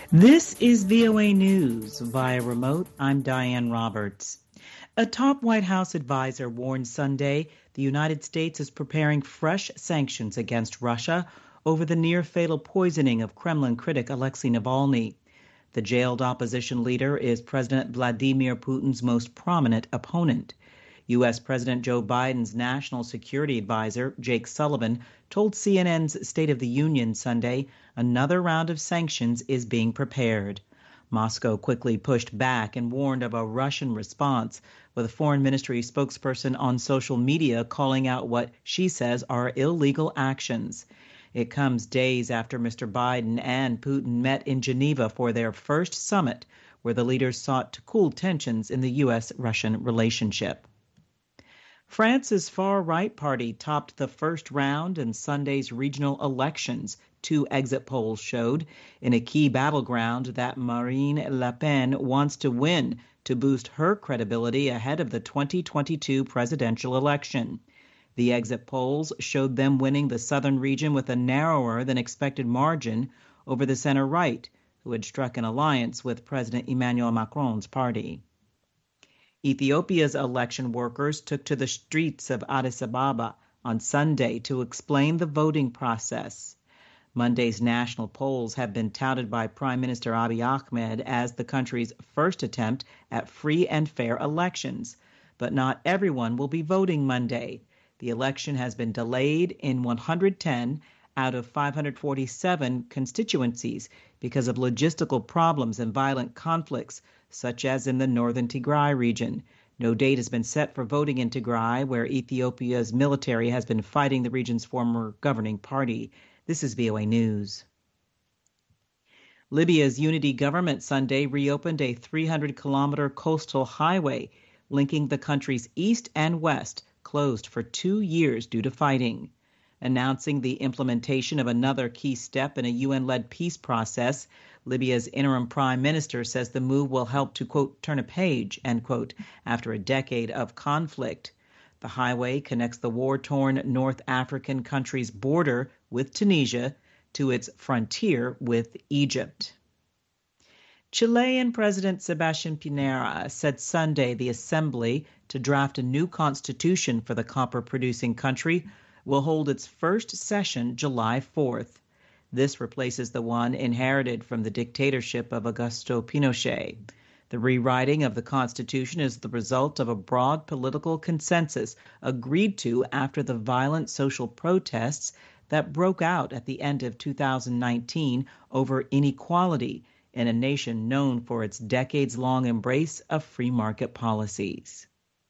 This is VOA News. Via remote, I'm Diane Roberts. A top White House advisor warned Sunday the United States is preparing fresh sanctions against Russia over the near-fatal poisoning of Kremlin critic Alexei Navalny. The jailed opposition leader is President Vladimir Putin's most prominent opponent. U.S. President Joe Biden's national security advisor, Jake Sullivan, told CNN's State of the Union Sunday another round of sanctions is being prepared. Moscow quickly pushed back and warned of a Russian response, with a foreign ministry spokesperson on social media calling out what she says are illegal actions. It comes days after Mr. Biden and Putin met in Geneva for their first summit, where the leaders sought to cool tensions in the U.S.-Russian relationship. France's far-right party topped the first round in Sunday's regional elections, two exit polls showed, in a key battleground that Marine Le Pen wants to win to boost her credibility ahead of the 2022 presidential election. The exit polls showed them winning the southern region with a narrower than expected margin over the center-right, who had struck an alliance with President Emmanuel Macron's party. Ethiopia's election workers took to the streets of Addis Ababa on Sunday to explain the voting process. Monday's national polls have been touted by Prime Minister Abiy Ahmed as the country's first attempt at free and fair elections. But not everyone will be voting Monday. The election has been delayed in 110 out of 547 constituencies because of logistical problems and violent conflicts, such as in the northern Tigray region. No date has been set for voting in Tigray, where Ethiopia's military has been fighting the region's former governing party. This is VOA News. Libya's unity government Sunday reopened a 300-kilometer coastal highway linking the country's east and west, closed for 2 years due to fighting. Announcing the implementation of another key step in a UN-led peace process, Libya's interim prime minister says the move will help to, quote, turn a page, end quote, after a decade of conflict. The highway connects the war-torn North African country's border with Tunisia to its frontier with Egypt. Chilean President Sebastián Piñera said Sunday the assembly to draft a new constitution for the copper-producing country will hold its first session July 4th. This replaces the one inherited from the dictatorship of Augusto Pinochet. The rewriting of the Constitution is the result of a broad political consensus agreed to after the violent social protests that broke out at the end of 2019 over inequality in a nation known for its decades-long embrace of free market policies.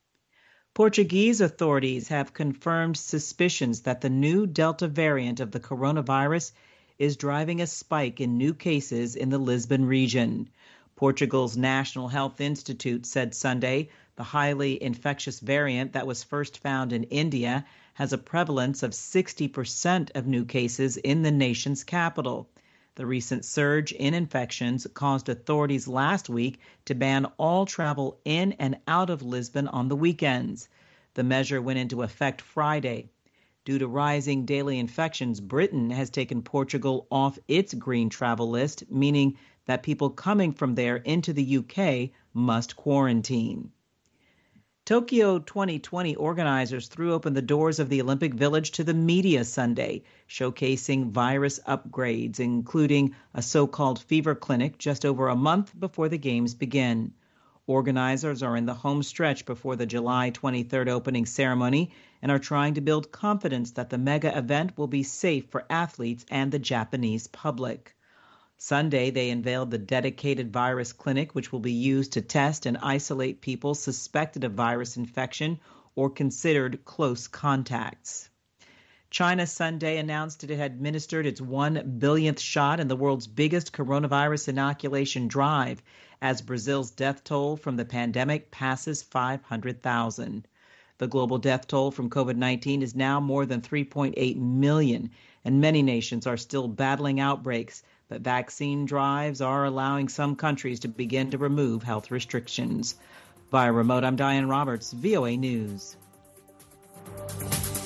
Portuguese authorities have confirmed suspicions that the new Delta variant of the coronavirus is driving a spike in new cases in the Lisbon region. Portugal's National Health Institute said Sunday the highly infectious variant that was first found in India has a prevalence of 60% of new cases in the nation's capital. The recent surge in infections caused authorities last week to ban all travel in and out of Lisbon on the weekends. The measure went into effect Friday. Due to rising daily infections, Britain has taken Portugal off its green travel list, meaning that people coming from there into the UK must quarantine. Tokyo 2020 organizers threw open the doors of the Olympic Village to the media Sunday, showcasing virus upgrades, including a so-called fever clinic just over a month before the games begin. Organizers are in the home stretch before the July 23rd opening ceremony and are trying to build confidence that the mega event will be safe for athletes and the Japanese public. Sunday, they unveiled the dedicated virus clinic, which will be used to test and isolate people suspected of virus infection or considered close contacts. China Sunday announced it had administered its 1 billionth shot in the world's biggest coronavirus inoculation drive, as Brazil's death toll from the pandemic passes 500,000. The global death toll from COVID-19 is now more than 3.8 million, and many nations are still battling outbreaks. But vaccine drives are allowing some countries to begin to remove health restrictions. Via remote, I'm Diane Roberts, VOA News.